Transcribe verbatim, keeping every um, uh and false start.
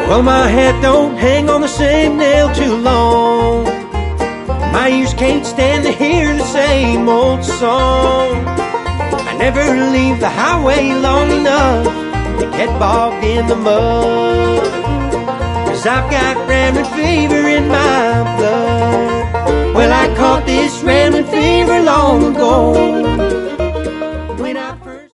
Well, my hat don't hang on the same nail too long. My ears can't stand to hear the same old song. I never leave the highway long enough to get bogged in the mud. 'Cause I've got rambling fever in